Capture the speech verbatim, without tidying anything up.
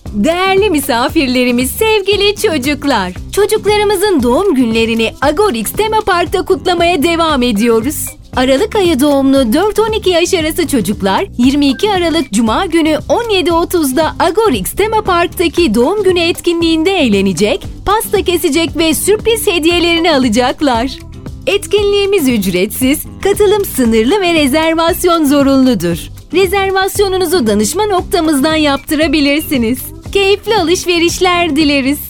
Değerli misafirlerimiz, sevgili çocuklar. Çocuklarımızın doğum günlerini Agorix Tema Park'ta kutlamaya devam ediyoruz. Aralık ayı doğumlu dört on iki yaş arası çocuklar yirmi iki Aralık Cuma günü on yedi otuzda Agorix Tema Park'taki doğum günü etkinliğinde eğlenecek, pasta kesecek ve sürpriz hediyelerini alacaklar. Etkinliğimiz ücretsiz, katılım sınırlı ve rezervasyon zorunludur. Rezervasyonunuzu danışma noktamızdan yaptırabilirsiniz. Keyifli alışverişler dileriz.